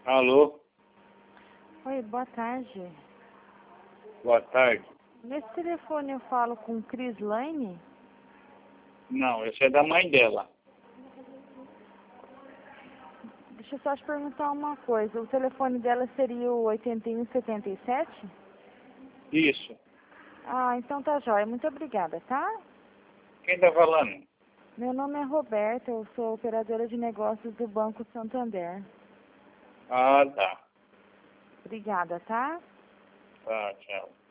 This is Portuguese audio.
Alô, Oi, boa tarde. boa tarde. Nesse telefone eu falo com Cris Lane? Não, esse é da mãe dela. Deixa eu só te perguntar uma coisa. O telefone dela seria o 8177? Isso. Ah, então tá jóia. Muito obrigada, tá? Quem tá falando? Meu nome é Roberta, eu sou operadora de negócios do Banco Santander. Ah, tá. Obrigada, tá? Tá, tchau.